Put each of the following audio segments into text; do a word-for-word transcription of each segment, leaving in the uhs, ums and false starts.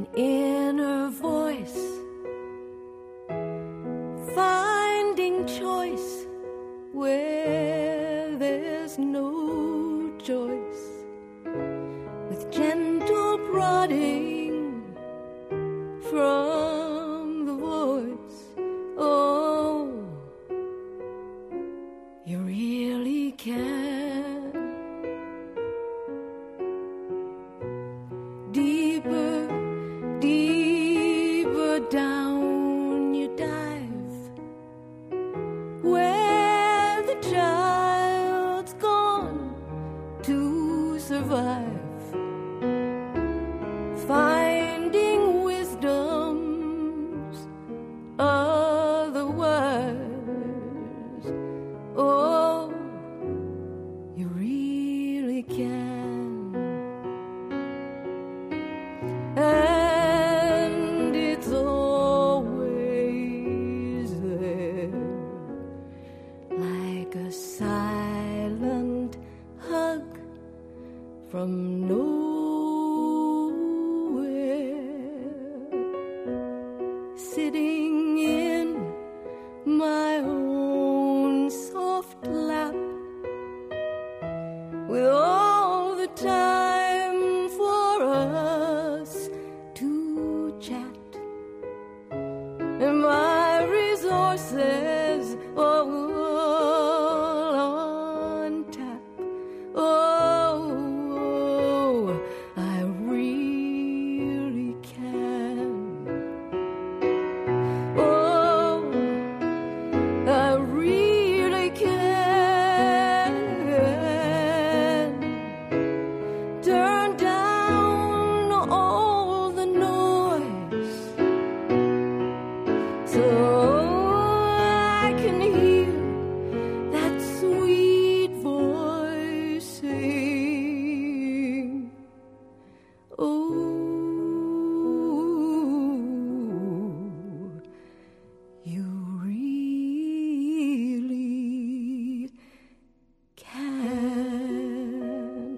inner voice, finding choice where there's no choice, with gentle prodding from the voice. Oh, you really can. Deeper, deeper down you dive, where the child's gone to survive, finding wisdom's otherwise. Oh, you really can. And it's always there, like a silent hug from nowhere, sitting in my own soft lap, with all the time for us to chat, and my resources all on tap. Oh, I really can. Oh, I really can. Turn down all the noise so I can hear that sweet voice sing. Oh, you really can.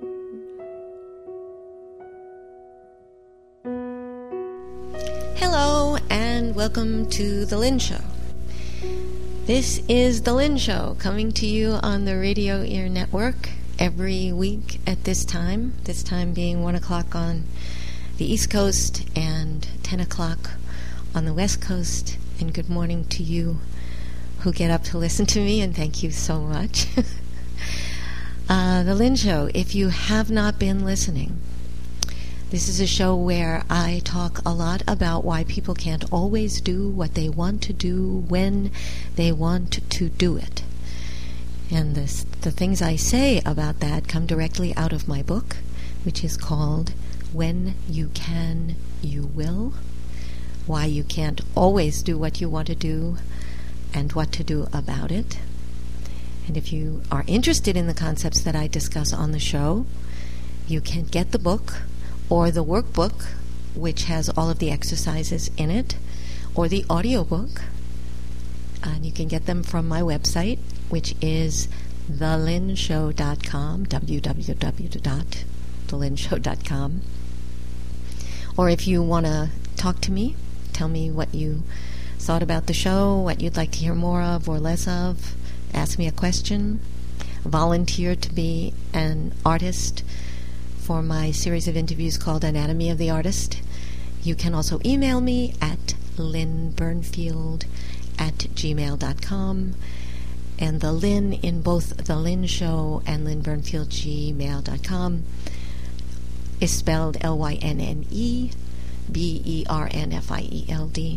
Hello, and welcome to The Lynn Show. This is The Lynn Show, coming to you on the Radio Ear Network every week at this time, this time being one o'clock on the East Coast and ten o'clock on the West Coast. And good morning to you who get up to listen to me, and thank you so much. uh, The Lynn Show, if you have not been listening, this is a show where I talk a lot about why people can't always do what they want to do when they want to do it. And this, the things I say about that come directly out of my book, which is called When You Can, You Will. Why you can't always do what you want to do and what to do about it. And if you are interested in the concepts that I discuss on the show, you can get the book or the workbook, which has all of the exercises in it, or the audiobook. And you can get them from my website, which is the lynn show dot com, w w w dot the lynn show dot com. Or if you want to talk to me, tell me what you thought about the show, what you'd like to hear more of or less of, ask me a question, volunteer to be an artist for my series of interviews called Anatomy of the Artist. You can also email me at lynn burnfield at gmail dot com. And the Lynn in both The Lynn Show and lynn burnfield gmail dot com is spelled L Y N N E B E R N F I E L D.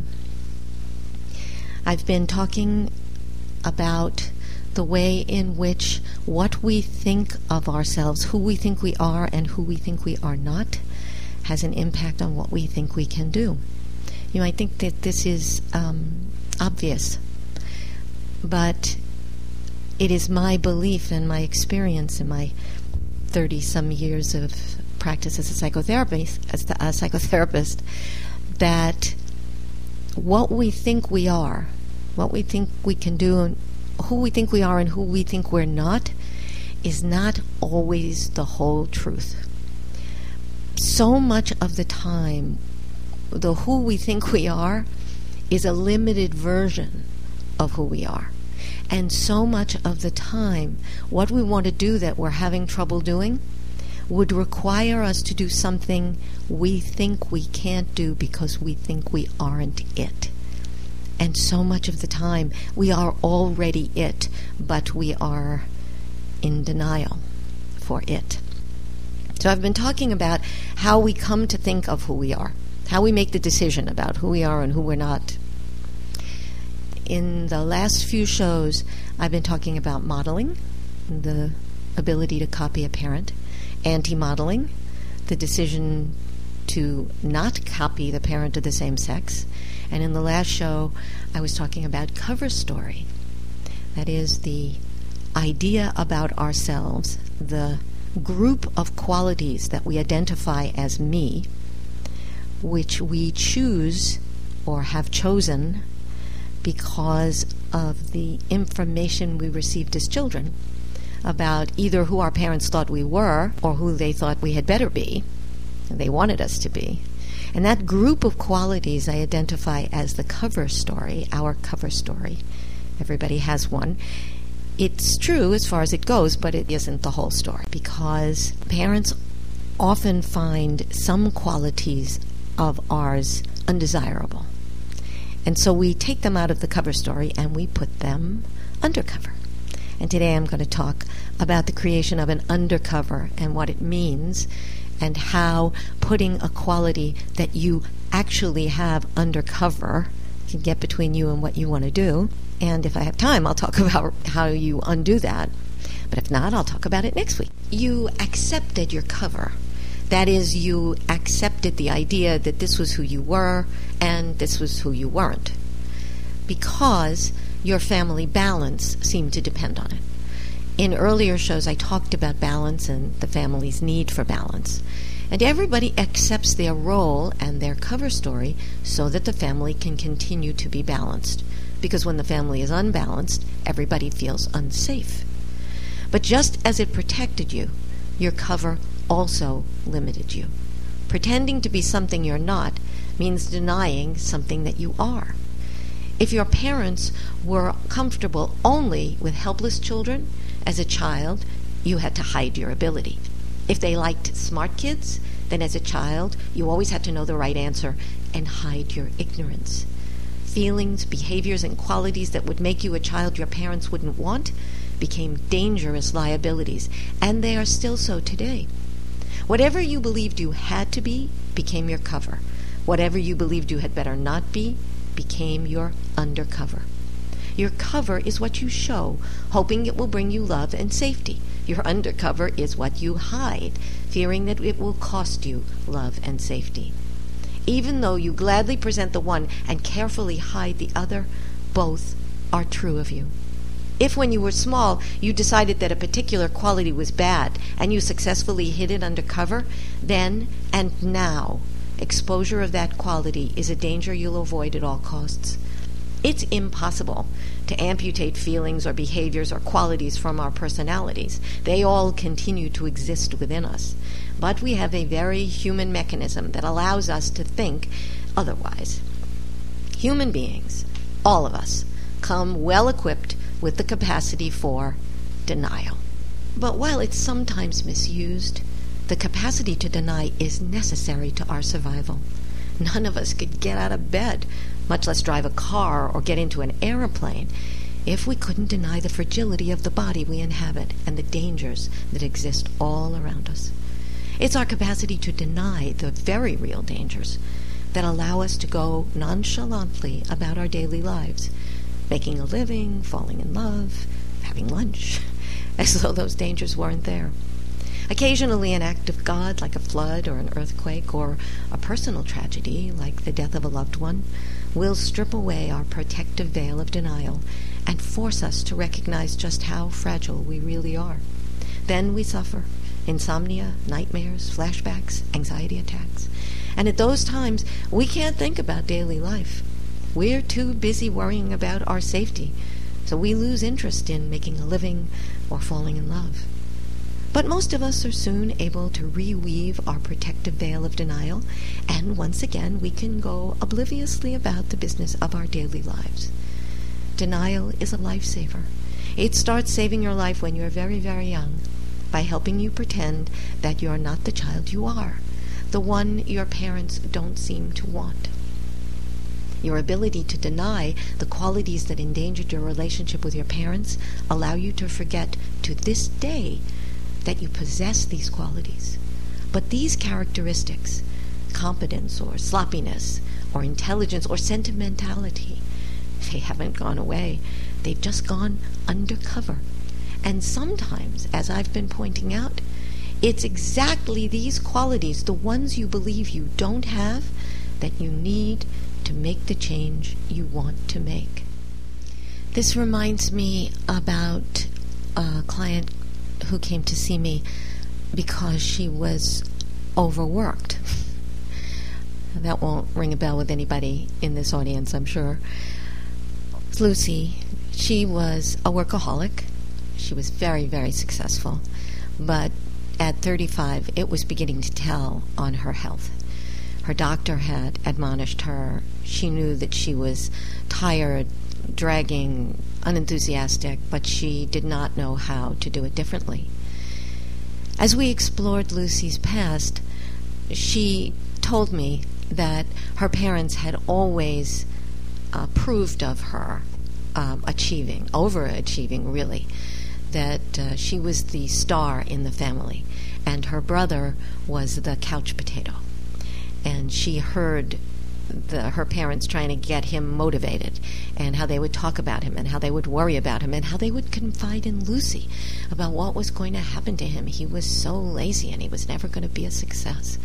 I've been talking about the way in which what we think of ourselves, who we think we are and who we think we are not, has an impact on what we think we can do. You might think that this is um, obvious, but it is my belief and my experience in my thirty-some years of practice as a psychotherapist, as a psychotherapist, that what we think we are, what we think we can do, and who we think we are and who we think we're not, is not always the whole truth. So much of the time, the who we think we are is a limited version of who we are. And so much of the time, what we want to do that we're having trouble doing would require us to do something we think we can't do because we think we aren't it. And so much of the time, we are already it, but we are in denial for it. So I've been talking about how we come to think of who we are, how we make the decision about who we are and who we're not. In the last few shows, I've been talking about modeling, the ability to copy a parent, anti-modeling, the decision to not copy the parent of the same sex, and in the last show, I was talking about cover story. That is the idea about ourselves, the group of qualities that we identify as me, which we choose or have chosen because of the information we received as children about either who our parents thought we were or who they thought we had better be, and they wanted us to be. And that group of qualities I identify as the cover story, our cover story. Everybody has one. It's true as far as it goes, but it isn't the whole story, because parents often find some qualities of ours undesirable. And so we take them out of the cover story and we put them undercover. And today I'm going to talk about the creation of an undercover and what it means, and how putting a quality that you actually have undercover can get between you and what you want to do. And if I have time, I'll talk about how you undo that. But if not, I'll talk about it next week. You accepted your cover. That is, you accepted the idea that this was who you were and this was who you weren't, because your family balance seemed to depend on it. In earlier shows, I talked about balance and the family's need for balance. And everybody accepts their role and their cover story so that the family can continue to be balanced. Because when the family is unbalanced, everybody feels unsafe. But just as it protected you, your cover also limited you. Pretending to be something you're not means denying something that you are. If your parents were comfortable only with helpless children, as a child, you had to hide your ability. If they liked smart kids, then as a child, you always had to know the right answer and hide your ignorance. Feelings, behaviors, and qualities that would make you a child your parents wouldn't want became dangerous liabilities, and they are still so today. Whatever you believed you had to be became your cover. Whatever you believed you had better not be became your undercover. Your cover is what you show, hoping it will bring you love and safety. Your undercover is what you hide, fearing that it will cost you love and safety. Even though you gladly present the one and carefully hide the other, both are true of you. If when you were small you decided that a particular quality was bad and you successfully hid it under cover, then and now exposure of that quality is a danger you'll avoid at all costs. It's impossible to amputate feelings or behaviors or qualities from our personalities. They all continue to exist within us. But we have a very human mechanism that allows us to think otherwise. Human beings, all of us, come well equipped with the capacity for denial. But while it's sometimes misused, the capacity to deny is necessary to our survival. None of us could get out of bed, much less drive a car or get into an airplane, if we couldn't deny the fragility of the body we inhabit and the dangers that exist all around us. It's our capacity to deny the very real dangers that allow us to go nonchalantly about our daily lives, making a living, falling in love, having lunch, as though those dangers weren't there. Occasionally an act of God, like a flood or an earthquake, or a personal tragedy, like the death of a loved one, will strip away our protective veil of denial and force us to recognize just how fragile we really are. Then we suffer insomnia, nightmares, flashbacks, anxiety attacks. And at those times, we can't think about daily life. We're too busy worrying about our safety, so we lose interest in making a living or falling in love. But most of us are soon able to reweave our protective veil of denial, and once again we can go obliviously about the business of our daily lives. Denial is a lifesaver. It starts saving your life when you're very, very young, by helping you pretend that you're not the child you are, the one your parents don't seem to want. Your ability to deny the qualities that endangered your relationship with your parents allow you to forget to this day that you possess these qualities. But these characteristics, competence or sloppiness or intelligence or sentimentality, they haven't gone away. They've just gone undercover. And sometimes, as I've been pointing out, it's exactly these qualities, the ones you believe you don't have, that you need to make the change you want to make. This reminds me about a client who came to see me because she was overworked. That won't ring a bell with anybody in this audience, I'm sure. Lucy, she was a workaholic. She was very, very successful. But at thirty-five, it was beginning to tell on her health. Her doctor had admonished her. She knew that she was tired, dragging, unenthusiastic, but she did not know how to do it differently. As we explored Lucy's past, she told me that her parents had always uh, approved of her um, achieving, overachieving really, that uh, she was the star in the family, and her brother was the couch potato. And she heard the, her parents trying to get him motivated, and how they would talk about him, and how they would worry about him, and how they would confide in Lucy about what was going to happen to him. He was so lazy, and he was never going to be a success.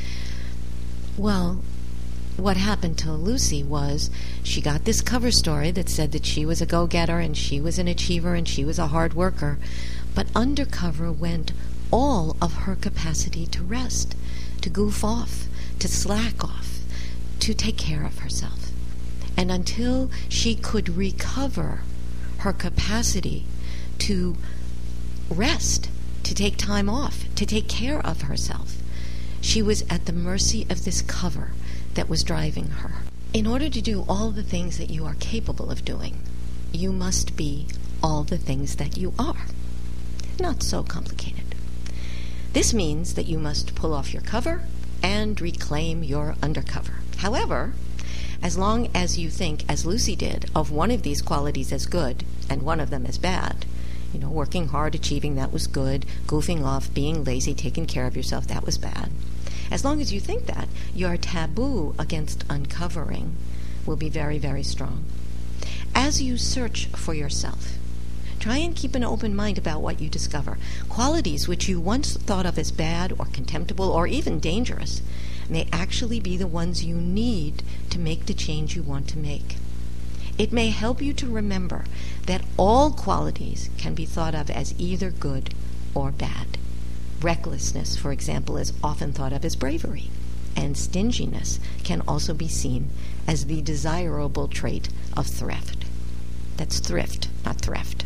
Well, what happened to Lucy was she got this cover story that said that she was a go-getter, and she was an achiever, and she was a hard worker. But undercover went all of her capacity to rest, to goof off, to slack off, to take care of herself. And until she could recover her capacity to rest, to take time off, to take care of herself, she was at the mercy of this cover that was driving her. In order to do all the things that you are capable of doing, you must be all the things that you are. Not so complicated. This means that you must pull off your cover and reclaim your undercover. However, as long as you think, as Lucy did, of one of these qualities as good and one of them as bad, you know, working hard, achieving, that was good, goofing off, being lazy, taking care of yourself, that was bad. As long as you think that, your taboo against uncovering will be very, very strong. As you search for yourself, try and keep an open mind about what you discover. Qualities which you once thought of as bad or contemptible or even dangerous may actually be the ones you need to make the change you want to make. It may help you to remember that all qualities can be thought of as either good or bad. Recklessness, for example, is often thought of as bravery, and stinginess can also be seen as the desirable trait of thrift. That's thrift, not thrift.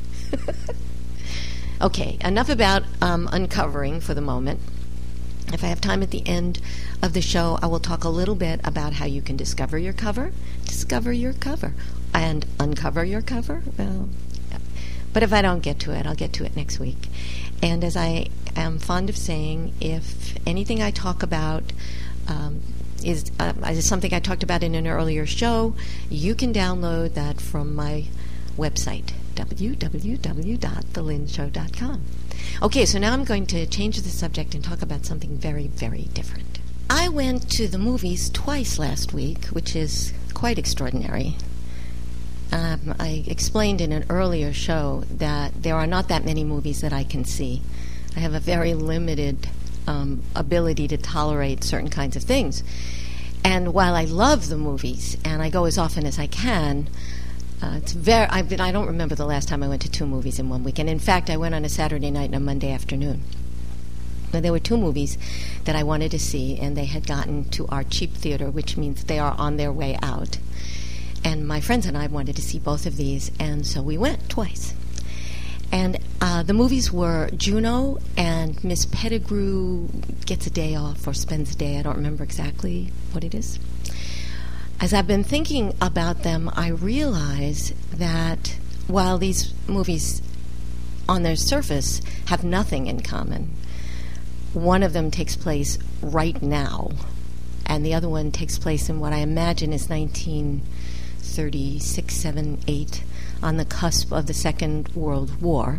Okay, enough about um, uncovering for the moment. If I have time at the end of the show, I will talk a little bit about how you can discover your cover, discover your cover, and uncover your cover. Well, but if I don't get to it, I'll get to it next week. And as I am fond of saying, if anything I talk about um, is, uh, is something I talked about in an earlier show, you can download that from my website, w w w dot the lynn show dot com. Okay, so now I'm going to change the subject and talk about something very, very different. I went to the movies twice last week, which is quite extraordinary. Um, I explained in an earlier show that there are not that many movies that I can see. I have a very limited um, ability to tolerate certain kinds of things. And while I love the movies, and I go as often as I can, uh, it's very. I've been, I don't remember the last time I went to two movies in one weekend. In fact, I went on a Saturday night and a Monday afternoon. But there were two movies that I wanted to see, and they had gotten to our cheap theater, which means they are on their way out. And my friends and I wanted to see both of these, and so we went twice. And uh, the movies were Juno and Miss Pettigrew Gets a Day Off or Spends a Day. I don't remember exactly what it is. As I've been thinking about them, I realize that while these movies on their surface have nothing in common, one of them takes place right now, and the other one takes place in what I imagine is nineteen thirty-six, seven, eight, on the cusp of the Second World War.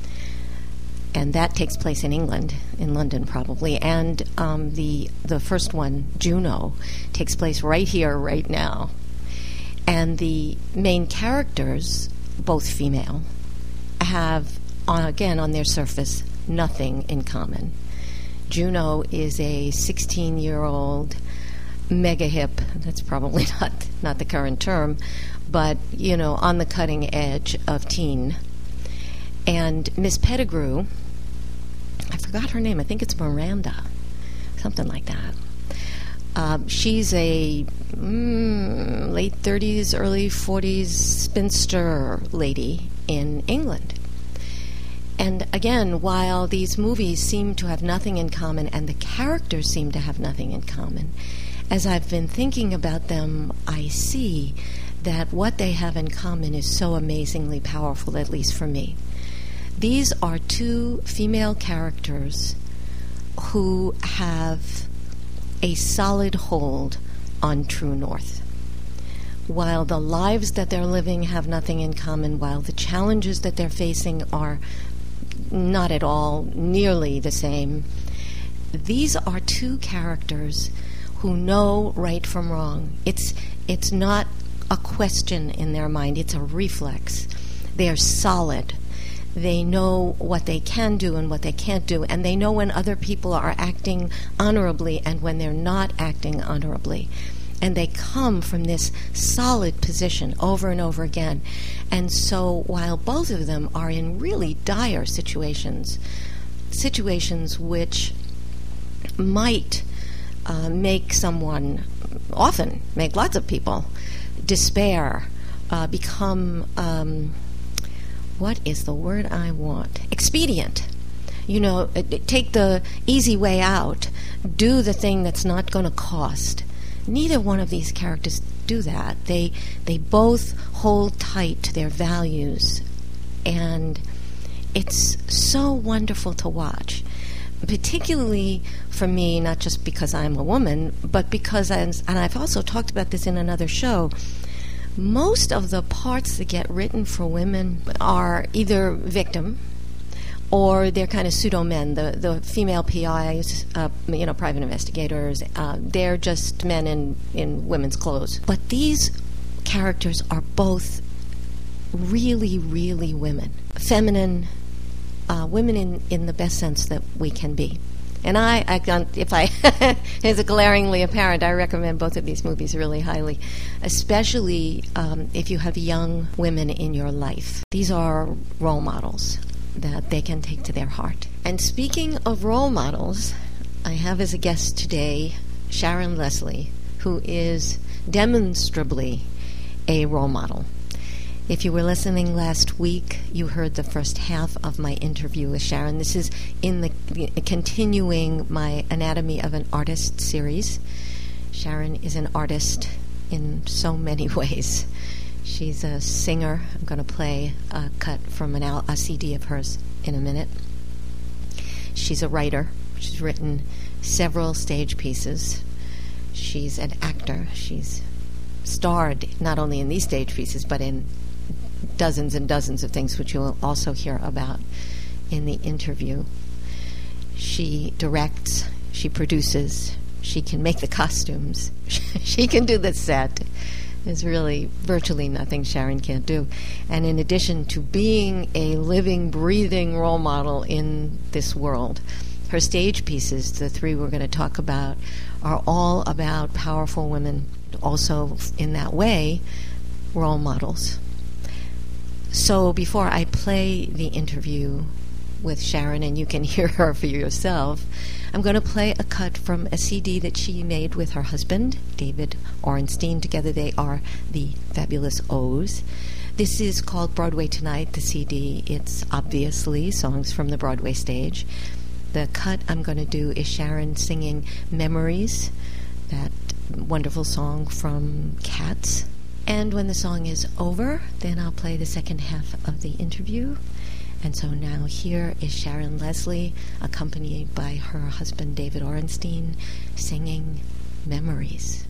And that takes place in England, in London probably. And um, the the first one, Juno, takes place right here, right now. And the main characters, both female, have, on, again, on their surface, nothing in common. Juno is a sixteen-year-old mega hip, that's probably not, not the current term, but, you know, on the cutting edge of teen. And Miss Pettigrew, I forgot her name, I think it's Miranda, something like that. Um, she's a mm, late thirties, early forties spinster lady in England. And again, while these movies seem to have nothing in common and the characters seem to have nothing in common, as I've been thinking about them, I see that what they have in common is so amazingly powerful, at least for me. These are two female characters who have a solid hold on true north. While the lives that they're living have nothing in common, while the challenges that they're facing are not at all nearly the same, these are two characters who know right from wrong. It's it's not a question in their mind, it's a reflex. They are solid. They know what they can do and what they can't do, and they know when other people are acting honorably and when they're not acting honorably. And they come from this solid position over and over again. And so while both of them are in really dire situations, situations which might uh, make someone, often make lots of people, despair, uh, become, um, what is the word I want? Expedient. You know, take the easy way out, do the thing that's not going to cost. Neither one of these characters do that. They they both hold tight to their values, and it's so wonderful to watch, particularly for me, not just because I'm a woman, but because, I'm, and I've also talked about this in another show, most of the parts that get written for women are either victim or they're kind of pseudo-men. The the female P Is, uh, you know, private investigators, uh, they're just men in, in women's clothes. But these characters are both really, really women. Feminine, uh, women in, in the best sense that we can be. And I, I if I, is it glaringly apparent, I recommend both of these movies really highly, especially um, if you have young women in your life. These are role models that they can take to their heart. And speaking of role models, I have as a guest today Sharon Leslie, who is demonstrably a role model. If you were listening last week, you heard the first half of my interview with Sharon. This is in the continuing my Anatomy of an Artist series. Sharon is an artist in so many ways. She's a singer. I'm going to play a cut from an al- a C D of hers in a minute. She's a writer. She's written several stage pieces. She's an actor. She's starred not only in these stage pieces, but in dozens and dozens of things, which you'll also hear about in the interview. She directs. She produces. She can make the costumes. She can do the set. There's really virtually nothing Sharon can't do. And in addition to being a living, breathing role model in this world, her stage pieces, the three we're going to talk about, are all about powerful women, also in that way, role models. So before I play the interview with Sharon, and you can hear her for yourself, I'm going to play a cut from a C D that she made with her husband, David Orenstein. Together they are the Fabulous O's. This is called Broadway Tonight, the C D. It's obviously songs from the Broadway stage. The cut I'm going to do is Sharon singing Memories, that wonderful song from Cats. And when the song is over, then I'll play the second half of the interview. And so now here is Sharon Leslie, accompanied by her husband David Orenstein, singing Memories.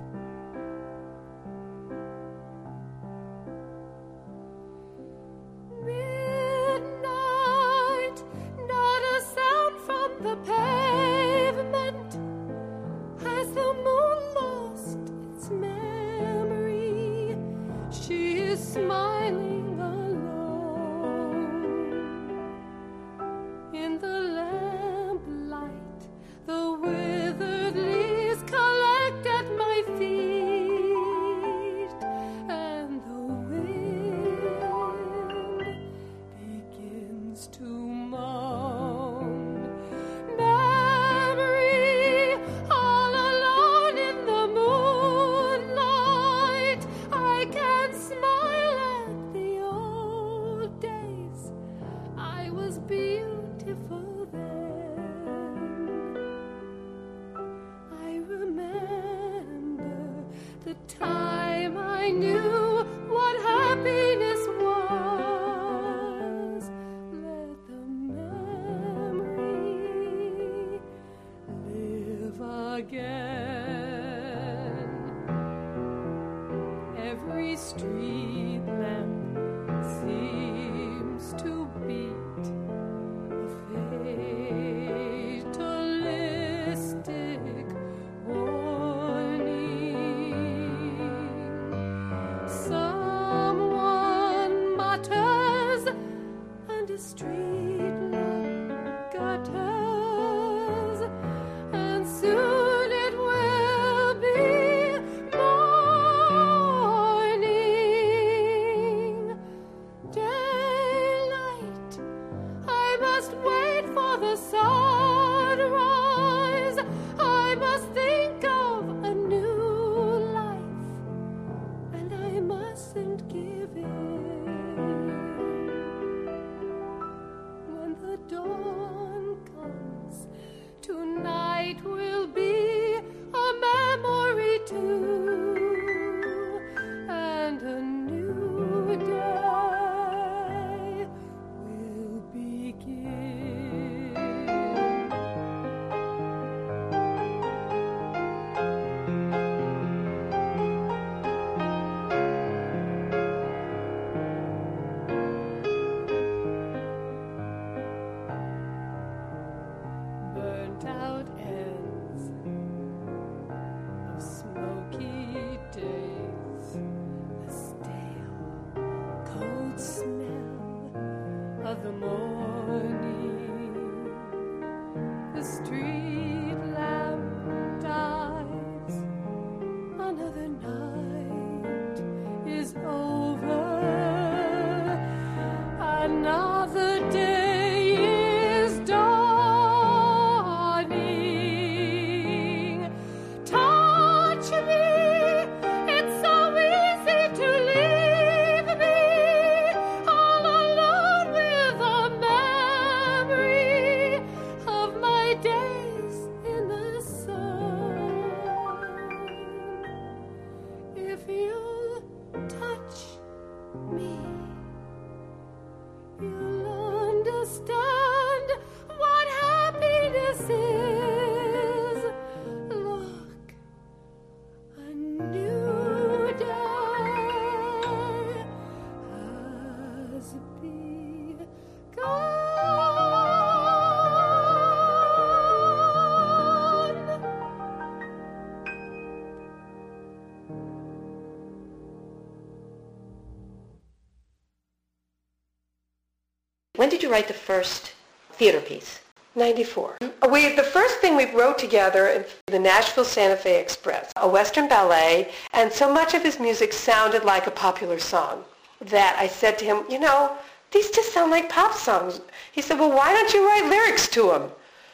When did you write the first theater piece? ninety-four. We, the first thing we wrote together in the Nashville Santa Fe Express, a Western ballet, and so much of his music sounded like a popular song that I said to him, you know, these just sound like pop songs. He said, well, why don't you write lyrics to them?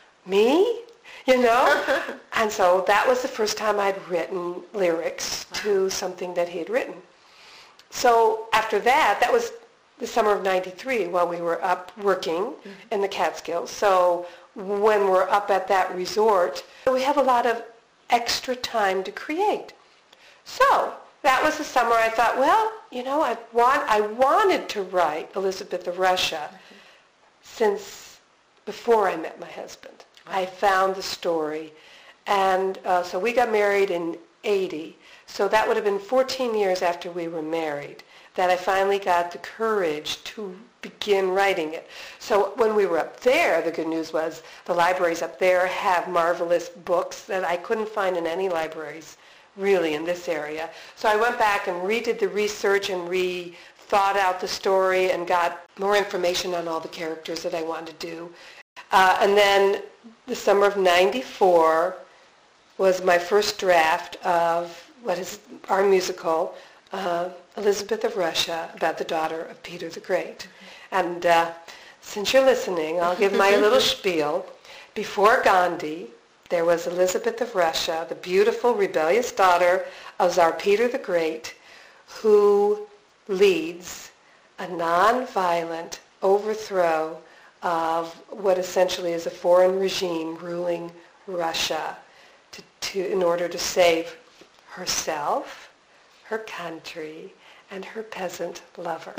Me? You know? And so that was the first time I'd written lyrics to something that he had written. so after that, that was the summer of ninety-three while we were up working mm-hmm. in the Catskills. So when we're up at that resort, we have a lot of extra time to create. So that was the summer I thought, well, you know, I want I wanted to write Elizabeth of Russia mm-hmm. since before I met my husband. Wow. I found the story. And uh, so we got married in eighty. So that would have been fourteen years after we were married that I finally got the courage to begin writing it. So when we were up there, the good news was the libraries up there have marvelous books that I couldn't find in any libraries really in this area. So I went back and redid the research and re-thought out the story and got more information on all the characters that I wanted to do. Uh, and then the summer of ninety-four was my first draft of what is our musical, uh, Elizabeth of Russia, about the daughter of Peter the Great. And uh, since you're listening, I'll give my little spiel. Before Gandhi, there was Elizabeth of Russia, the beautiful, rebellious daughter of Tsar Peter the Great, who leads a non-violent overthrow of what essentially is a foreign regime ruling Russia to, to, in order to save herself, her country, and her peasant lover.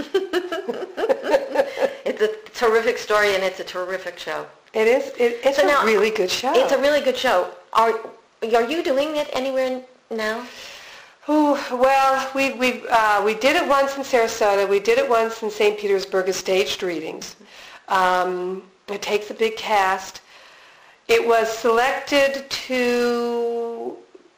It's a terrific story, and it's a terrific show. It is. It, it's so a now, really good show. It's a really good show. Are are you doing it anywhere now? Oh, well, we we uh, we did it once in Sarasota. We did it once in Saint Petersburg as staged readings. Um, it takes a big cast. It was selected to,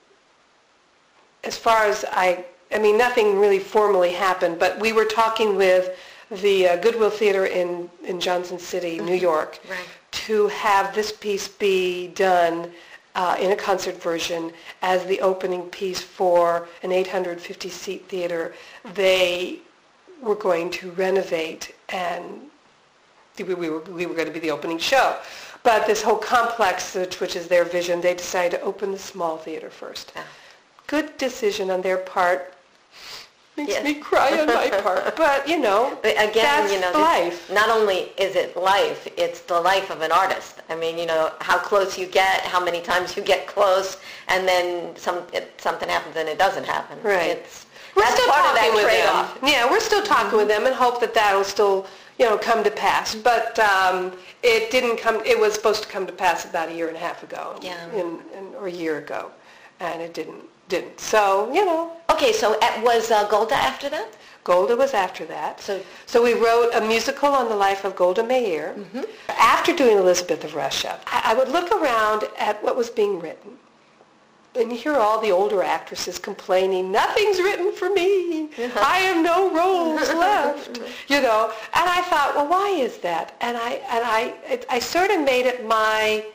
as far as I, I mean, nothing really formally happened, but we were talking with the uh, Goodwill Theater in, in Johnson City, New York, right. to have this piece be done uh, in a concert version as the opening piece for an eight hundred fifty seat theater. They were going to renovate, and we, we, were, we were going to be the opening show. But this whole complex, which, which is their vision, they decided to open the small theater first. Yeah. Good decision on their part. Makes Yes. me cry on my part. But, you know, But again, that's you know, life. this, not only is it life, it's the life of an artist. I mean, you know, how close you get, how many times you get close, and then some it, something happens and it doesn't happen. Right. It's, We're that's still part of talking that with trade-off. them. Yeah, we're still talking mm-hmm. with them and hope that that'll still, you know, come to pass. But um, it didn't come, it was supposed to come to pass about a year and a half ago. Yeah. In, in, or a year ago. And it didn't. Didn't. So, you know. Okay, so at, was uh, Golda after that? Golda was after that. So, so we wrote a musical on the life of Golda Meir. Mm-hmm. After doing Elizabeth of Russia, I, I would look around at what was being written. And you hear all the older actresses complaining, nothing's written for me. I have no roles left. You know. And I thought, well, why is that? And I, and I, it, I sort of made it my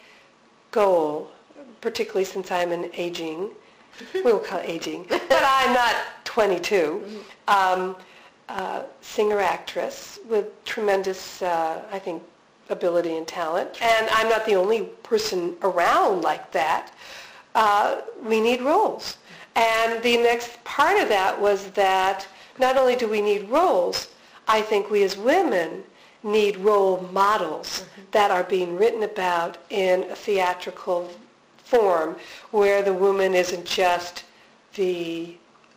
goal, particularly since I'm an aging, we will call it aging, but I'm not twenty-two, um, uh, singer-actress with tremendous, uh, I think, ability and talent. And I'm not the only person around like that. Uh, we need roles. And the next part of that was that not only do we need roles, I think we as women need role models mm-hmm. that are being written about in a theatrical form where the woman isn't just the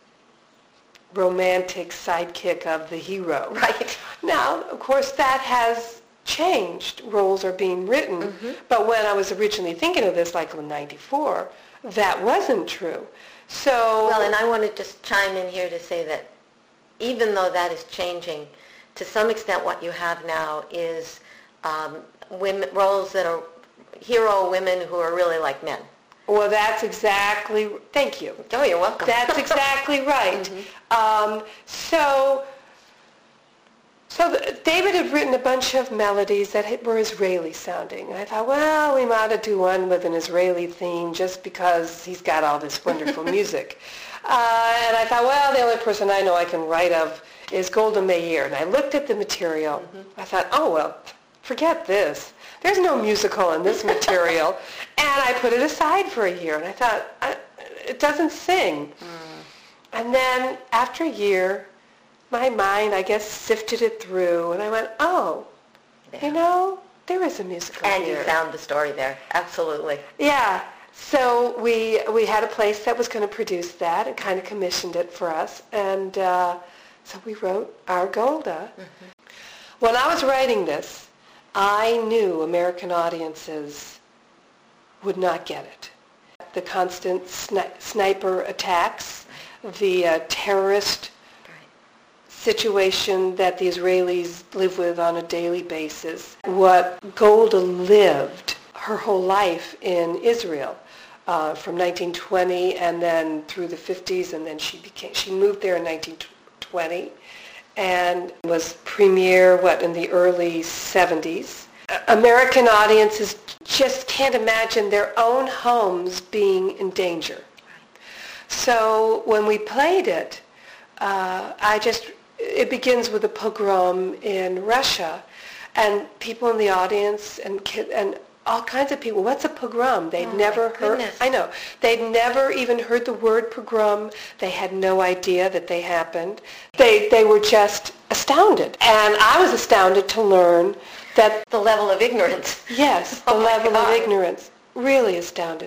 romantic sidekick of the hero. Right. Now, of course, that has changed. Roles are being written. Mm-hmm. But when I was originally thinking of this, like in ninety-four, that wasn't true. So... Well, and I want to just chime in here to say that even though that is changing, to some extent what you have now is um, women, roles that are hero women who are really like men. Well, that's exactly, thank you. Oh, you're welcome. That's exactly right. Mm-hmm. Um, so, so the, David had written a bunch of melodies that had, were Israeli sounding. And I thought, well, we might do one with an Israeli theme just because he's got all this wonderful music. Uh, and I thought, well, the only person I know I can write of is Golda Meir. And I looked at the material. Mm-hmm. I thought, oh, well, forget this. There's no musical in this material. And I put it aside for a year. And I thought, I, it doesn't sing. Mm. And then after a year, my mind, I guess, sifted it through, and I went, oh, Yeah. you know, there is a musical And here. you found the story there. Absolutely. Yeah. So we we had a place that was going to produce that and kind of commissioned it for us. And uh, so we wrote Our Golda. Mm-hmm. When I was writing this, I knew American audiences would not get it. The constant sni- sniper attacks, the uh, terrorist situation that the Israelis live with on a daily basis. What Golda lived her whole life in Israel, uh, from nineteen twenty and then through the fifties, and then she became she moved there in nineteen twenty and was premiere what in the early seventies. American audiences just can't imagine their own homes being in danger. So when we played it, uh, I just it begins with a pogrom in Russia, and people in the audience and kid, and all kinds of people. What's a pogrom? They'd Oh, never my heard. goodness. I know they'd never even heard the word pogrom. They had no idea that they happened. They they were just astounded, and I was astounded to learn that The level of ignorance. yes, the Oh my level God. of ignorance, really astounded.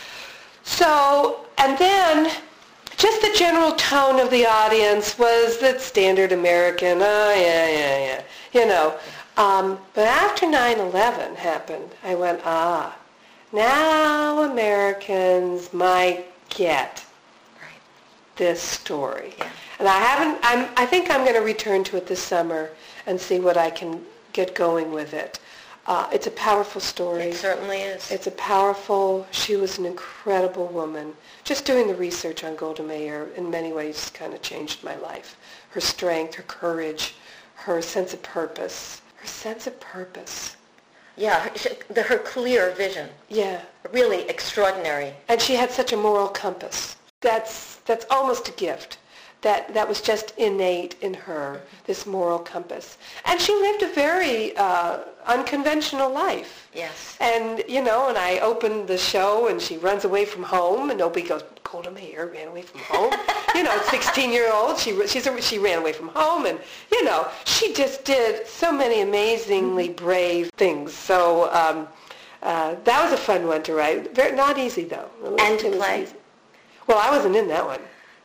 So, and then just the general tone of the audience was that standard American, oh, yeah, yeah, yeah, you know. Um, but after nine eleven happened, I went, ah, now Americans might get Right. this story. Yeah. And I haven't, I'm, I think I'm going to return to it this summer and see what I can get going with it. Uh, it's a powerful story. It certainly is. It's a powerful, she was an incredible woman. Just doing the research on Golda Meir in many ways kind of changed my life. Her strength, her courage, her sense of purpose. Her sense of purpose. Yeah, her, she- the, her clear vision. Yeah. Really extraordinary. And she had such a moral compass. That's, that's almost a gift. That, that was just innate in her, this moral compass. And she lived a very uh, unconventional life. Yes. And, you know, and I opened the show and she runs away from home and nobody goes, Golda Meir ran away from home. You know, sixteen-year-old, she, she's a, she ran away from home and, you know, she just did so many amazingly brave things. So um, uh, that was a fun one to write. Very, not easy, though. It was- And to it was play? easy. Well, I wasn't in that one.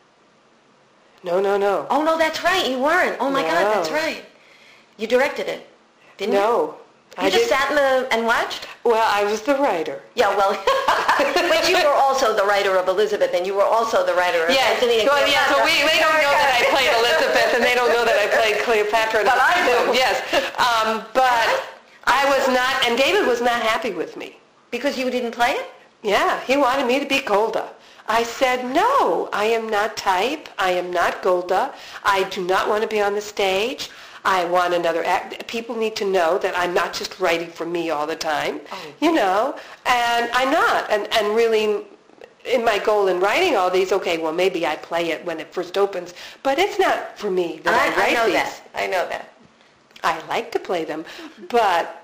No, no, no. Oh, no, that's right. You weren't. Oh, my God, that's No. right. You directed it, didn't you? No. You I just did- sat in the, and watched? Well, I was the writer. Yeah, well, but you were also the writer of Elizabeth, and you were also the writer of Yes. Antony and Well, yeah, so Cleopatra. we, they don't know that I played Elizabeth, and they don't know that I played Cleopatra. But I do. Yes. Um, but I was not, and David was not happy with me. Because you didn't play it? Yeah, he wanted me to be Golda. I said, no, I am not type. I am not Golda. I do not want to be on the stage. I want another act. People need to know that I'm not just writing for me all the time, Oh. you know, and I'm not. And, and really, in my goal in writing all these, okay, well, maybe I play it when it first opens, but it's not for me that I, I, write I know these. that. I know that. I like to play them, but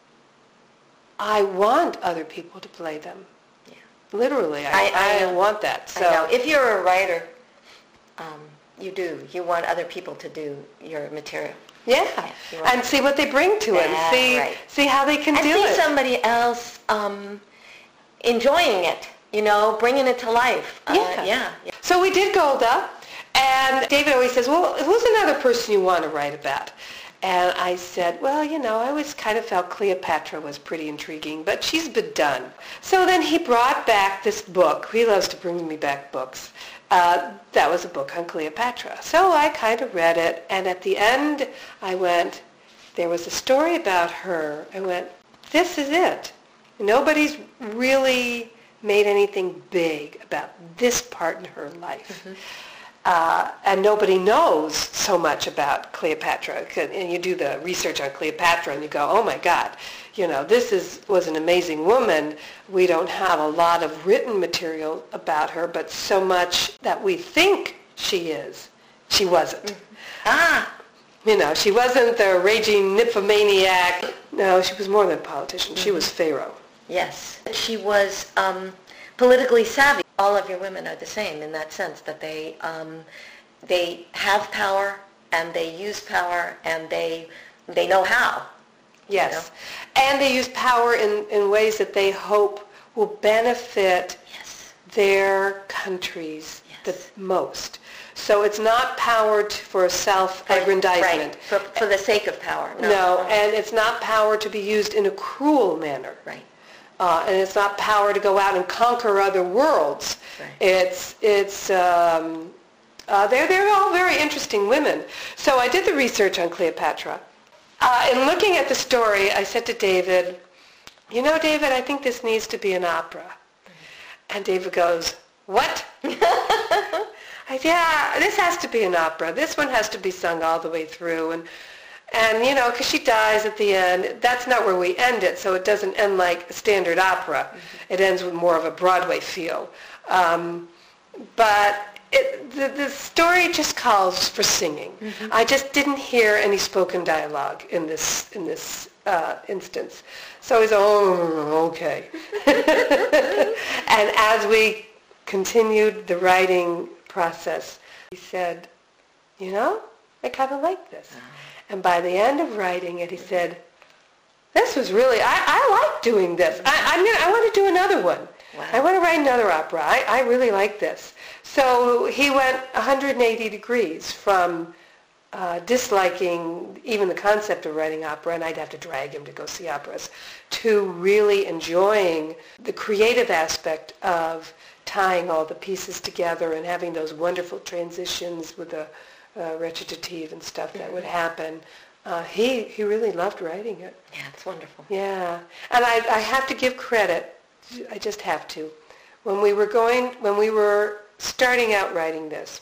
I want other people to play them. Yeah. Literally, I, I- I I, know. want that. So I know. If you're a writer, um, you do. You want other people to do your material. yeah, you want- and see what they bring to it, and Yeah, see right. see how they can And do see it. somebody else um, enjoying it, you know, bringing it to life. Uh, Yeah. yeah. yeah. So we did Golda, and David always says, well, who's another person you want to write about? And I said, well, you know, I always kind of felt Cleopatra was pretty intriguing, but she's been done. So then he brought back this book. He loves to bring me back books. Uh, that was a book on Cleopatra. So I kind of read it, and at the end I went, there was a story about her. I went, this is it. Nobody's really made anything big about this part in her life. Mm-hmm. Uh, and nobody knows so much about Cleopatra. And you do the research on Cleopatra and you go, oh my God, you know, this is was an amazing woman. We don't have a lot of written material about her, but so much that we think she is, she wasn't. Ah, You know, she wasn't the raging nymphomaniac. No, she was more than a politician. She was Pharaoh. yes. She was um, politically savvy. All of your women are the same in that sense, that they um, they have power and they use power, and they they know how. Yes. You know? And they use power in, in ways that they hope will benefit Yes. their countries Yes. the most. So it's not power to, for self-aggrandizement. Right. For, for the sake of power. No. No, and it's not power to be used in a cruel manner. Right. Uh, and it's not power to go out and conquer other worlds. Right. It's it's um, uh, they're they're all very interesting women. So I did the research on Cleopatra. Uh, in looking at the story, I said to David, "You know, David, I think this needs to be an opera." And David goes, "What?" I said, "Yeah, this has to be an opera. This one has to be sung all the way through." And And, you know, because she dies at the end, that's not where we end it, so it doesn't end like a standard opera. Mm-hmm. It ends with more of a Broadway feel. Um, but it, the, the story just calls for singing. Mm-hmm. I just didn't hear any spoken dialogue in this in this uh, instance. So he's, oh, okay. And as we continued the writing process, he said, you know, I kind of like this. Uh-huh. And by the end of writing it, he said, this was really, I, I like doing this. I, I'm gonna, I want to do another one. Wow. I want to write another opera. I, I really like this. So he went one hundred eighty degrees from uh, disliking even the concept of writing opera, and I'd have to drag him to go see operas, to really enjoying the creative aspect of tying all the pieces together and having those wonderful transitions with the Uh, recitative and stuff that would happen. Uh, he he really loved writing it. Yeah, it's wonderful. Yeah, and I I have to give credit. I just have to. When we were going, when we were starting out writing this,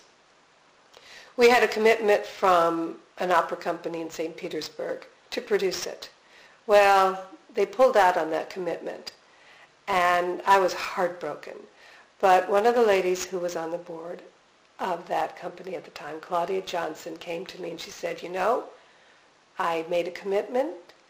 we had a commitment from an opera company in Saint Petersburg to produce it. Well, they pulled out on that commitment, and I was heartbroken. But one of the ladies who was on the board of that company at the time, Claudia Johnson, came to me and she said, you know, I made a commitment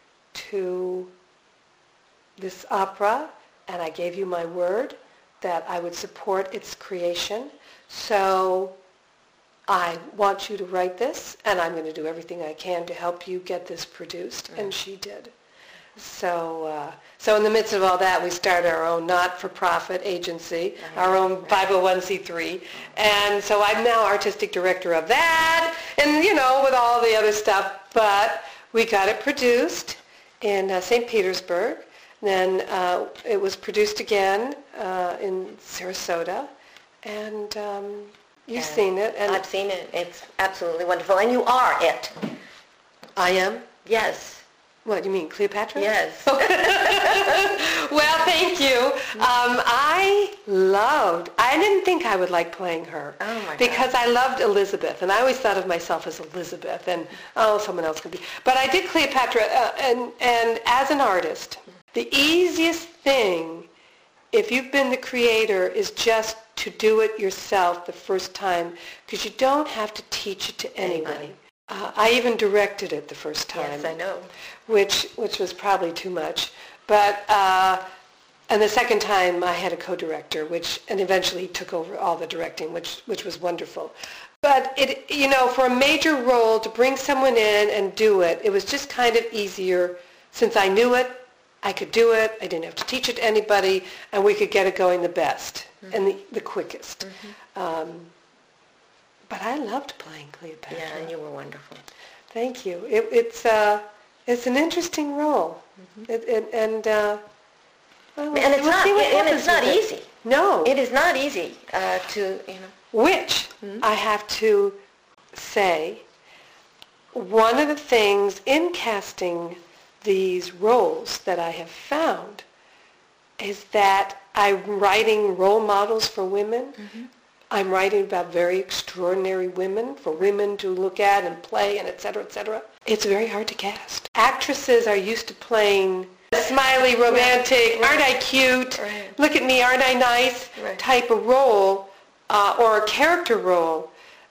to this opera and I gave you my word that I would support its creation. So I want you to write this and I'm going to do everything I can to help you get this produced. Mm. And she did. So uh, so in the midst of all that, we started our own not-for-profit agency, uh-huh. our own five oh one c three. And so I'm now artistic director of that, and, you know, with all the other stuff. But we got it produced in uh, Saint Petersburg. Then uh, it was produced again uh, in Sarasota. And um, you've and seen it. And I've seen it. It's absolutely wonderful. And you are it. I am? Yes. What, you mean Cleopatra? Yes. Well, thank you. Um, I loved, I didn't think I would like playing her. Oh, my because God. I loved Elizabeth, and I always thought of myself as Elizabeth, and, oh, someone else could be. But I did Cleopatra, uh, and, and as an artist, the easiest thing, if you've been the creator, is just to do it yourself the first time, because you don't have to teach it to anybody. Anybody. Uh, I even directed it the first time. Yes, I know. Which which was probably too much. But, uh, and the second time I had a co-director, which, and eventually he took over all the directing, which which was wonderful. But, it, you know, for a major role, to bring someone in and do it, it was just kind of easier. Since I knew it, I could do it, I didn't have to teach it to anybody, and we could get it going the best mm-hmm. and the, the quickest. Mm-hmm. Um, But I loved playing Cleopatra. Yeah, and you were wonderful. Thank you. It, it's uh, it's an interesting role, mm-hmm. it, it, and uh, well, and it's we'll not and it's not it. easy. No, it is not easy uh, to you know. Which mm-hmm. I have to say, one of the things in casting these roles that I have found is that I'm writing role models for women. Mm-hmm. I'm writing about very extraordinary women, for women to look at and play, and et cetera, et cetera. It's very hard to cast. Actresses are used to playing a smiley, romantic, right. Aren't I cute? Right. Look at me, aren't I nice? Right. Type of role, uh, or a character role.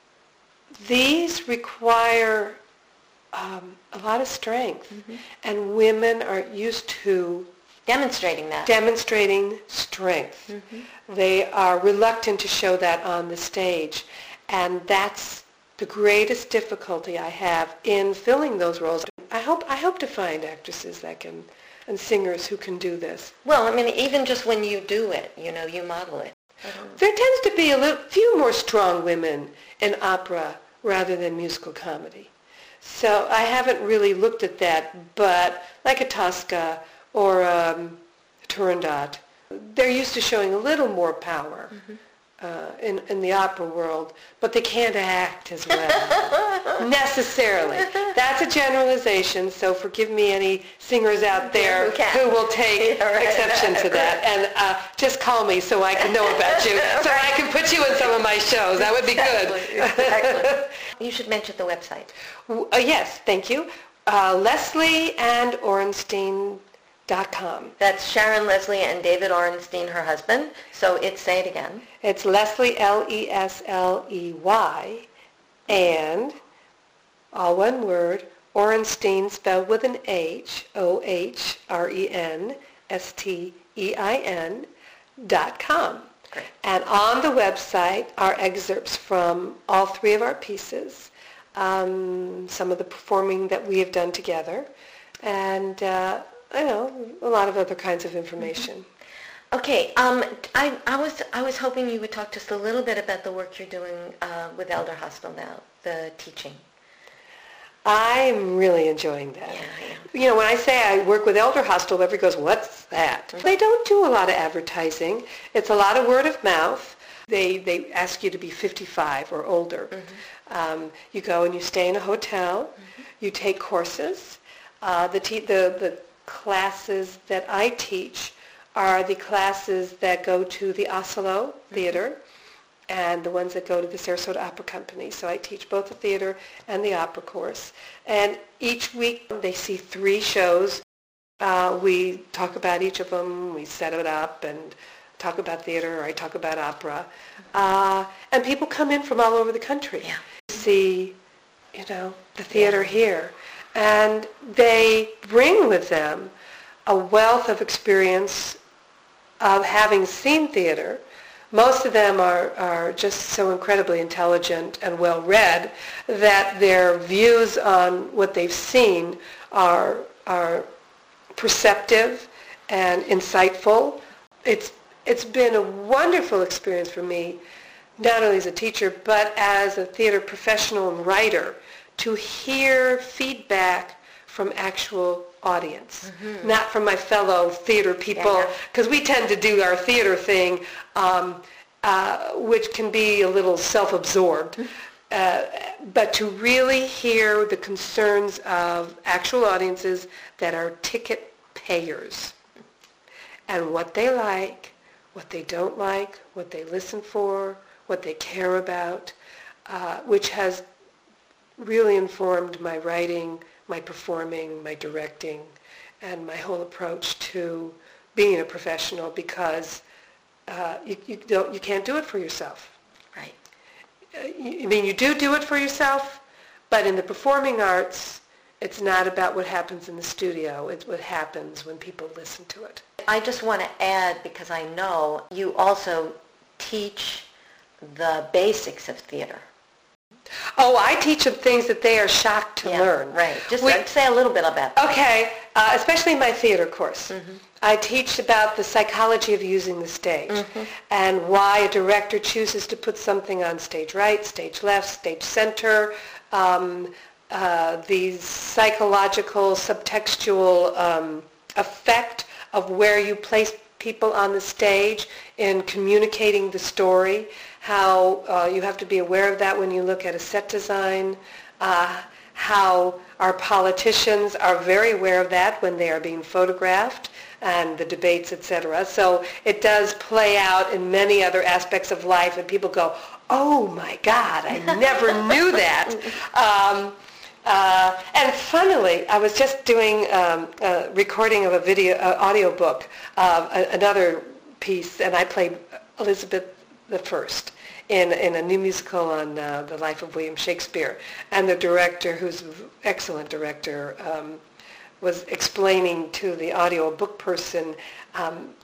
These require um, a lot of strength, mm-hmm. and women are used to demonstrating that. Demonstrating strength. Mm-hmm. They are reluctant to show that on the stage. And that's the greatest difficulty I have in filling those roles. I hope I hope to find actresses that can, and singers who can do this. Well, I mean, even just when you do it, you know, you model it. There tends to be a little, few more strong women in opera rather than musical comedy. So I haven't really looked at that, but like a Tosca or um, a Turandot, they're used to showing a little more power. Mm-hmm. Uh, in, in the opera world, but they can't act as well, necessarily. That's a generalization, so forgive me any singers out there yeah, who, who will take yeah, right. exception to that. And uh, just call me so I can know about you, so right. I can put you in some of my shows. That would be exactly, good. Exactly. You should mention the website. Uh, yes, thank you. Uh, Leslie and Orenstein Dot com. That's Sharon Leslie and David Orenstein, her husband. So it's, say it again. It's Leslie, L E S L E Y, and, all one word, Orenstein spelled with an H, O H R E N S T E I N, dot com. Great. And on the website are excerpts from all three of our pieces, um, some of the performing that we have done together, and uh, I know, a lot of other kinds of information. Mm-hmm. Okay, um, I, I was I was hoping you would talk just a little bit about the work you're doing uh, with Elder Hostel now, the teaching. I'm really enjoying that. Yeah, yeah. You know, when I say I work with Elder Hostel, everybody goes, what's that? Mm-hmm. They don't do a lot of advertising. It's a lot of word of mouth. They they ask you to be fifty-five or older. Mm-hmm. Um, you go and you stay in a hotel. Mm-hmm. You take courses. Uh, the, te- the the classes that I teach are the classes that go to the Oslo Theater mm-hmm. and the ones that go to the Sarasota Opera Company. So I teach both the theater and the opera course. And each week they see three shows. Uh, we talk about each of them. We set it up and talk about theater, or I talk about opera. Uh, and people come in from all over the country yeah. to see, you know, the theater yeah. here. And they bring with them a wealth of experience of having seen theater. Most of them are, are just so incredibly intelligent and well-read that their views on what they've seen are, are perceptive and insightful. It's, it's been a wonderful experience for me, not only as a teacher, but as a theater professional and writer, to hear feedback from actual audience, mm-hmm. not from my fellow theater people, because yeah, yeah. we tend to do our theater thing, um, uh, which can be a little self-absorbed. Mm-hmm. Uh, but to really hear the concerns of actual audiences that are ticket payers and what they like, what they don't like, what they listen for, what they care about, uh, which has really informed my writing, my performing, my directing, and my whole approach to being a professional, because uh, you, you don't, you can't do it for yourself. Right. Uh, you, I mean, you do do it for yourself, but in the performing arts, it's not about what happens in the studio. It's what happens when people listen to it. I just want to add, because I know you also teach the basics of theater. Oh, I teach them things that they are shocked to yeah, learn. Right. Just we, say a little bit about that. Okay, uh, especially my theater course. Mm-hmm. I teach about the psychology of using the stage mm-hmm. and why a director chooses to put something on stage right, stage left, stage center, um, uh, the psychological, subtextual um, effect of where you place people on the stage in communicating the story, how uh, you have to be aware of that when you look at a set design, uh, how our politicians are very aware of that when they are being photographed, and the debates, et cetera. So it does play out in many other aspects of life, and people go, oh my God, I never knew that. Um, uh, and funnily, I was just doing um, a recording of a video, uh, audio book, uh, another piece, and I played Elizabeth the First in in a new musical on uh, the life of William Shakespeare. And the director, who's an excellent director, um, was explaining to the audio book person um,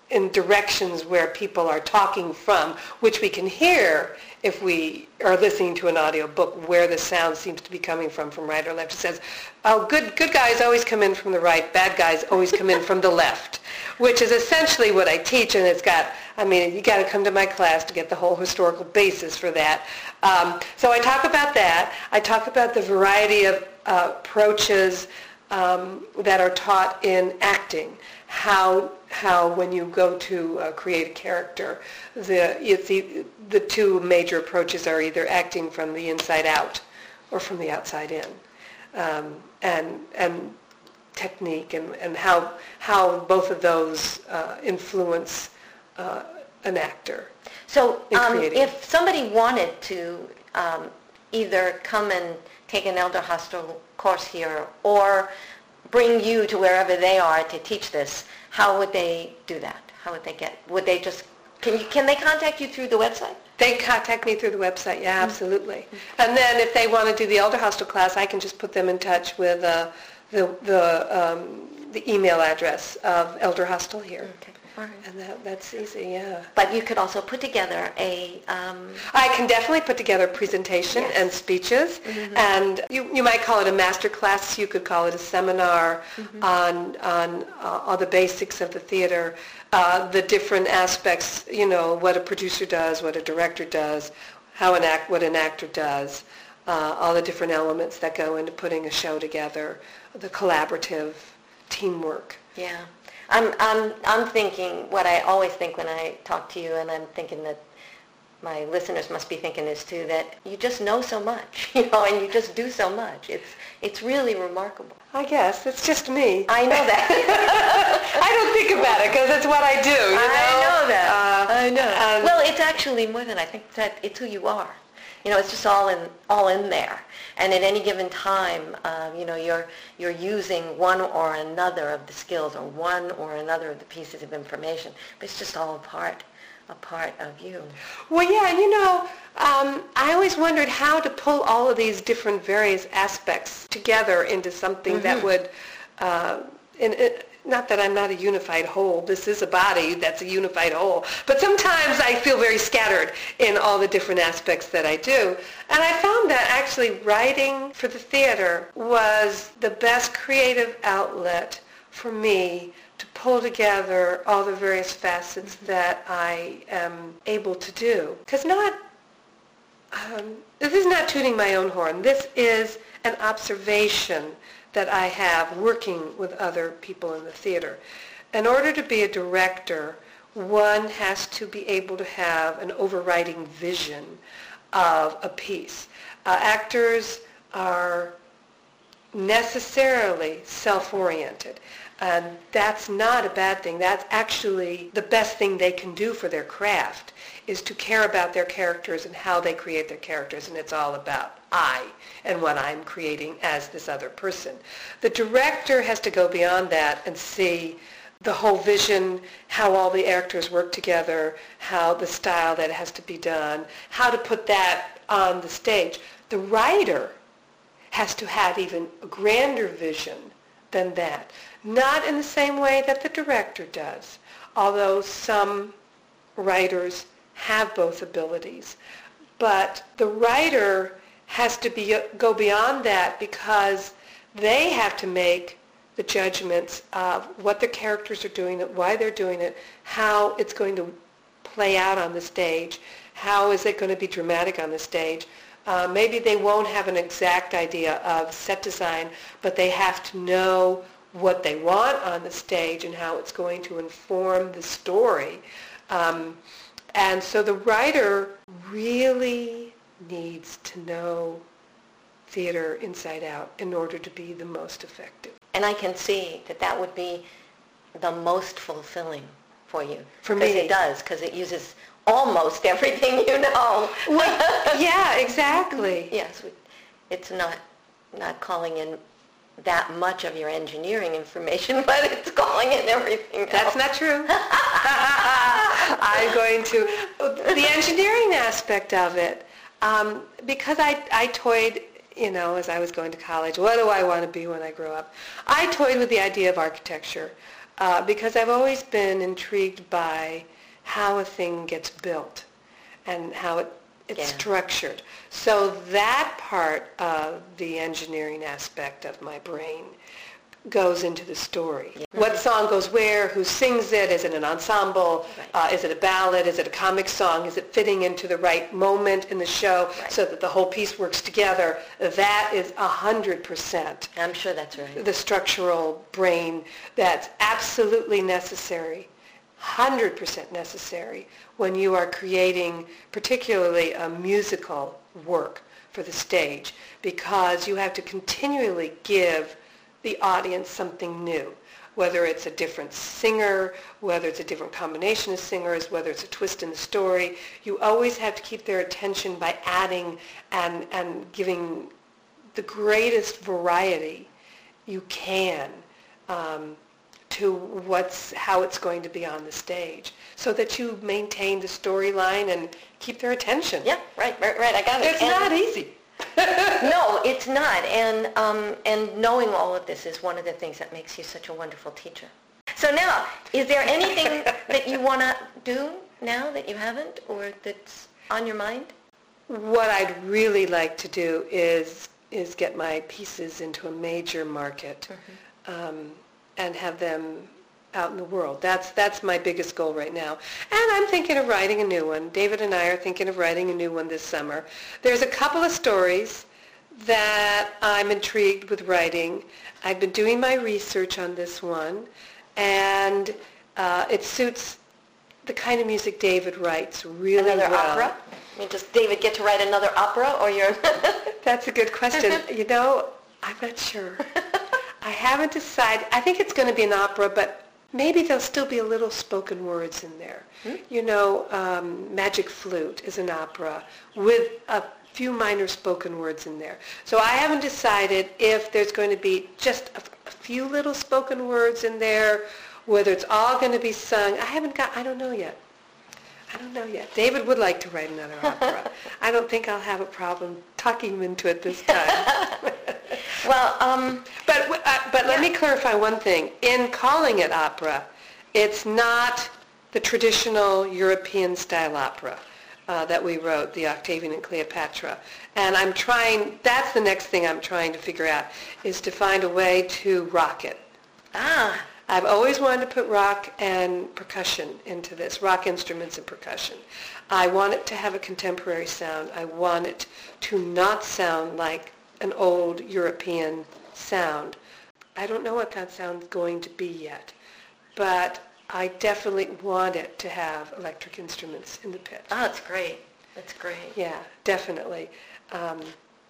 in directions where people are talking from, which we can hear if we are listening to an audio book, where the sound seems to be coming from, from right or left. It says, oh, good good guys always come in from the right, bad guys always come in from the left, which is essentially what I teach, and it's got, I mean, you got to come to my class to get the whole historical basis for that. Um, so I talk about that. I talk about the variety of uh, approaches um, that are taught in acting. How how when you go to uh, create a character, the it's the, the two major approaches are either acting from the inside out or from the outside in, um, and and technique and, and how how both of those uh, influence uh, an actor. So in um, creating. if somebody wanted to um, either come and take an elder hostel course here or bring you to wherever they are to teach this, how would they do that? How would they get, would they just, can you, can they contact you through the website? They contact me through the website, yeah, absolutely. Mm-hmm. And then if they want to do the elder hostel class, I can just put them in touch with uh, the the um, the email address of Elder Hostel here. Okay. All right. And that, that's easy, yeah. But you could also put together a... Um, I can definitely put together a presentation Yes. and speeches, Mhm. and you, you might call it a master class, you could call it a seminar Mhm. on on uh, all the basics of the theater, uh, the different aspects, you know, what a producer does, what a director does, how an act, what an actor does, uh, all the different elements that go into putting a show together, the collaborative teamwork. yeah. I'm, I'm, I'm thinking what I always think when I talk to you, and I'm thinking that my listeners must be thinking this too, that you just know so much, you know, and you just do so much. It's, it's really remarkable. I guess it's just me. I know that. I don't think about it because it's what I do. You know? I know that. Uh, I know. and- well, it's actually more than I think that it's who you are. You know, it's just all in all in there. And at any given time, uh, you know, you're you're using one or another of the skills or one or another of the pieces of information. But it's just all a part, a part of you. Well, yeah, you know, um, I always wondered how to pull all of these different various aspects together into something that Mhm. would, uh, in, it, not that I'm not a unified whole. This is a body that's a unified whole. But sometimes I feel very scattered in all the different aspects that I do. And I found that actually writing for the theater was the best creative outlet for me to pull together all the various facets that I am able to do. Because not, um, this is not tooting my own horn. This is an observation that I have working with other people in the theater. In order to be a director, one has to be able to have an overriding vision of a piece. Uh, actors are necessarily self-oriented, and that's not a bad thing. That's actually the best thing they can do for their craft, is to care about their characters and how they create their characters, and it's all about I and what I'm creating as this other person. The director has to go beyond that and see the whole vision, how all the actors work together, how the style that has to be done, how to put that on the stage. The writer has to have even a grander vision than that. Not in the same way that the director does, although some writers have both abilities. But the writer has to be go beyond that, because they have to make the judgments of what their characters are doing, why they're doing it, how it's going to play out on the stage, how is it going to be dramatic on the stage. Uh, maybe they won't have an exact idea of set design, but they have to know what they want on the stage and how it's going to inform the story. Um, and so the writer really needs to know theater inside out in order to be the most effective. And I can see that that would be the most fulfilling for you. For me. Because it does, because it uses almost everything you know. Well, yeah, exactly. Yes, it's not not calling in that much of your engineering information, but it's calling in everything else. That's not true. I'm going to, the engineering aspect of it, um, because I, I toyed, you know, as I was going to college, what do I want to be when I grow up? I toyed with the idea of architecture. uh, because I've always been intrigued by how a thing gets built and how it, it's Yeah. structured. So that part of the engineering aspect of my brain goes into the story. What song goes where? Who sings it? Is it an ensemble? Right. Uh, is it a ballad? Is it a comic song? Is it fitting into the right moment in the show Right. so that the whole piece works together? That is a hundred percent I'm sure that's right. the structural brain that's absolutely necessary, one hundred percent necessary when you are creating particularly a musical work for the stage, because you have to continually give the audience something new, whether it's a different singer, whether it's a different combination of singers, whether it's a twist in the story. You always have to keep their attention by adding and, and giving the greatest variety you can um, to what's how it's going to be on the stage, so that you maintain the storyline and keep their attention. Yeah, right, right, right. I got it. It's And- not easy. No, it's not. And um, and knowing all of this is one of the things that makes you such a wonderful teacher. So now, is there anything that you want to do now that you haven't, or that's on your mind? What I'd really like to do is is get my pieces into a major market, um, and have them out in the world. That's that's my biggest goal right now. And I'm thinking of writing a new one. David and I are thinking of writing a new one this summer. There's a couple of stories that I'm intrigued with writing. I've been doing my research on this one, and uh, it suits the kind of music David writes really Another well. opera? I mean, does David get to write another opera, or you're... That's a good question. You know, I'm not sure. I haven't decided. I think it's going to be an opera, but maybe there'll still be a little spoken words in there. Hmm? You know, um, Magic Flute is an opera with a few minor spoken words in there. So I haven't decided if there's going to be just a, a few little spoken words in there, whether it's all going to be sung. I haven't got, I don't know yet. I don't know yet. David would like to write another opera. I don't think I'll have a problem talking him into it this time. Well, um, But uh, but let Yeah. me clarify one thing. In calling it opera, it's not the traditional European style opera uh, that we wrote, the Octavian and Cleopatra. And I'm trying, that's the next thing I'm trying to figure out, is to find a way to rock it. ah, I've always wanted to put rock and percussion into this, rock instruments and percussion. I want it to have a contemporary sound. I want it to not sound like an old European sound. I don't know what that sound's going to be yet, but I definitely want it to have electric instruments in the pit. oh, that's great. That's great. Yeah, definitely. Um,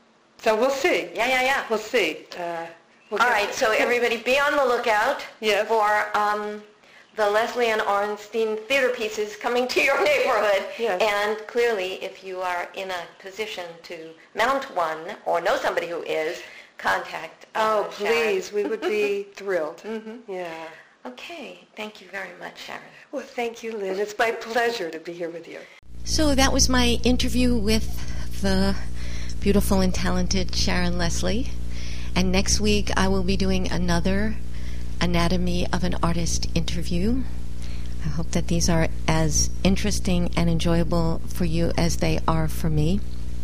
so we'll see. Yeah, yeah, yeah. We'll see. Uh, we'll All get- right, so everybody be on the lookout Yes. for um, the Leslie Ann Orenstein theater pieces coming to your neighborhood. Yes. And clearly, if you are in a position to mount one or know somebody who is, contact uh, Oh, Sharon. please. We would be thrilled. Mm-hmm. Yeah. Okay, thank you very much, Sharon. Well, thank you, Lynn. It's my pleasure to be here with you. So that was my interview with the beautiful and talented Sharon Leslie. And next week I will be doing another Anatomy of an Artist interview. I hope that these are as interesting and enjoyable for you as they are for me.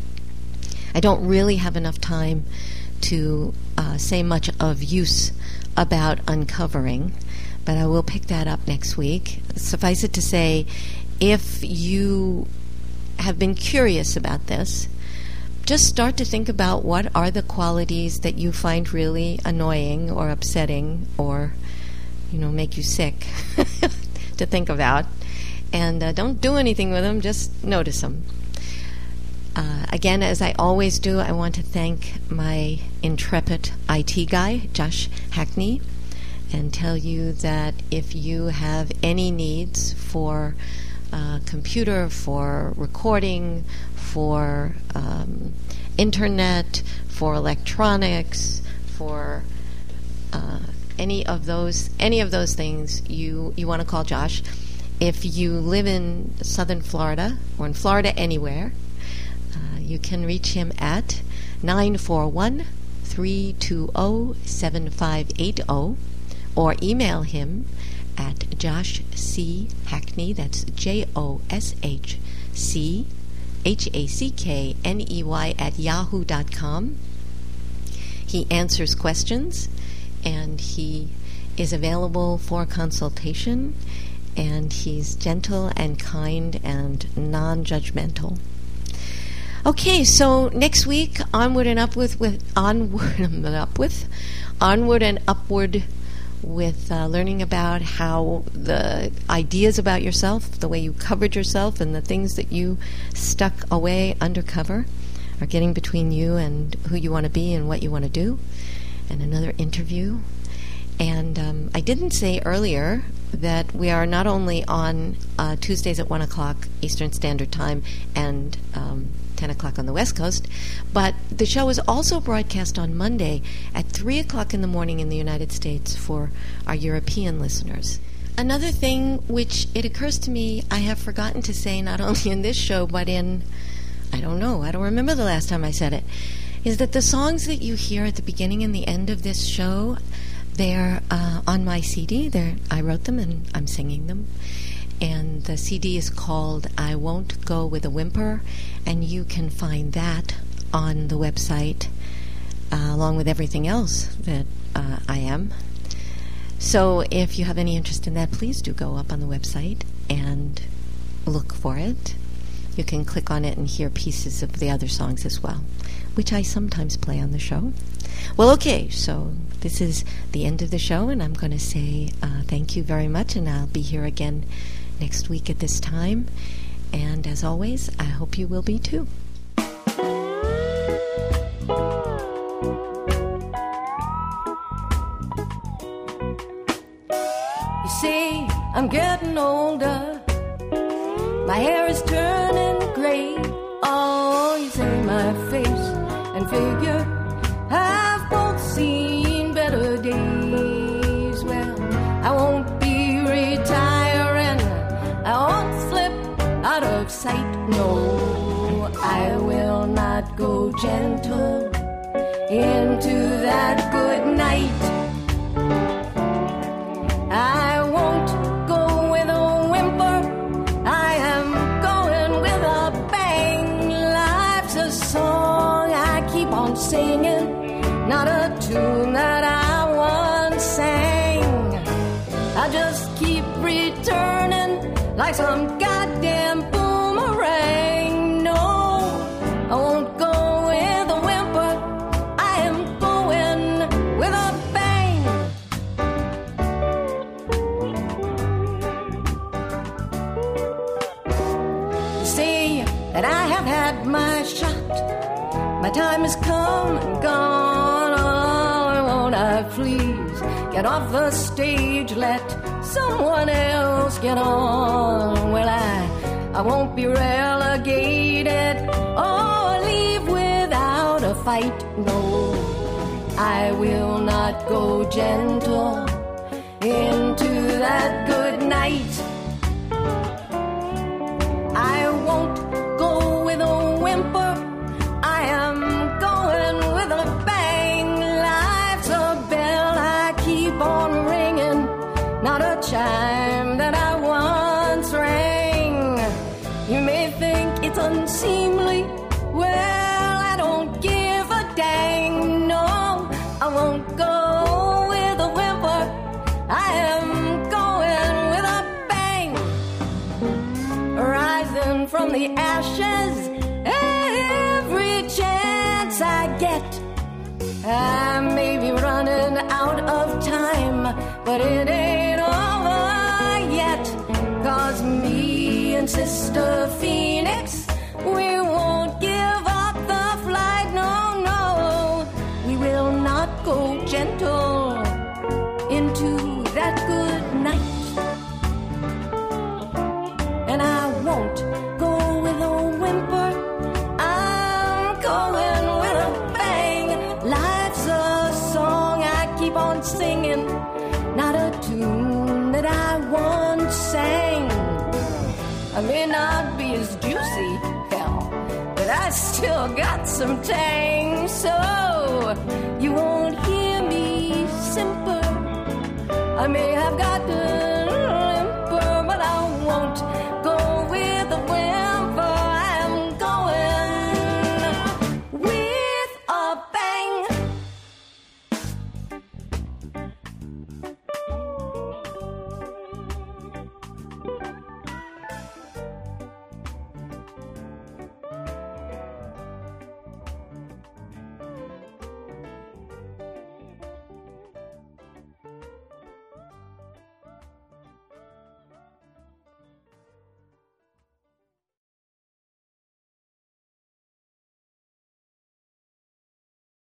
I don't really have enough time to uh, say much of use about uncovering, but I will pick that up next week. Suffice it to say, if you have been curious about this, just start to think about what are the qualities that you find really annoying or upsetting or, you know, make you sick to think about. And uh, don't do anything with them, just notice them. Uh, again, as I always do, I want to thank my intrepid I T guy, Josh Hackney, and tell you that if you have any needs for uh, computer, for recording, for um, internet, for electronics, for uh, any of those any of those things, you you want to call Josh. If you live in Southern Florida or in Florida anywhere, uh, you can reach him at nine four one, three two zero, seven five eight zero or email him at Josh C. Hackney. That's J O S H C H A C K N E Y at yahoo dot com. He answers questions, and he is available for consultation, and he's gentle and kind and non-judgmental. Okay, so next week, onward and upward with onward and up with onward and upward with uh, learning about how the ideas about yourself, the way you covered yourself, and the things that you stuck away undercover are getting between you and who you want to be and what you want to do. And another interview. And um, I didn't say earlier that we are not only on uh, Tuesdays at one o'clock Eastern Standard Time and um, ten o'clock on the West Coast, but the show is also broadcast on Monday at three o'clock in the morning in the United States for our European listeners. Another thing which it occurs to me I have forgotten to say not only in this show but in, I don't know, I don't remember the last time I said it, is that the songs that you hear at the beginning and the end of this show, they're uh, on my C D. They're, I wrote them and I'm singing them. And the C D is called I Won't Go With a Whimper, and you can find that on the website uh, along with everything else that uh, I am. So if you have any interest in that, please do go up on the website and look for it. You can click on it and hear pieces of the other songs as well, which I sometimes play on the show. Well, okay, so this is the end of the show, and I'm going to say uh, thank you very much, and I'll be here again next week at this time. And as always, I hope you will be too. You see, I'm getting older. My hair is turning gray. Oh, you say my face and figure have both seen better days. Well, I won't be retiring. I won't slip out of sight. No, I will not go gentle into that good night. I won't go with a whimper. I am going with a bang. Life's a song I keep on singing, not a tune that I once sang. I just keep returning like some goddamn boomerang. No, I won't go with a whimper. I am going with a bang. You see that I have had my shot. My time has come and gone. Oh, won't I please get off the stage, let someone else get on. Well, I, I won't be relegated or leave without a fight. No, I will not go gentle into that good night. I won't go with a whimper. I am going with a bang. Life's a bell I keep on ringing, not a chime that I once rang. You may think it's unseemly. Well, I don't give a dang. No, I won't go with a whimper. I am going with a bang. Rising from the ashes every chance I get. I may be running out of time, but it ain't over yet. 'Cause me and Sister Phoenix, we won't give up the flight. No, no, we will not go gentle into that good night. And I won't go with a whimper. I'm going with a bang. Life's a song I keep on singing, not a tune that I once sang. I may not be as juicy, hell, but I still got some tang. So you won't hear me simper. I may have got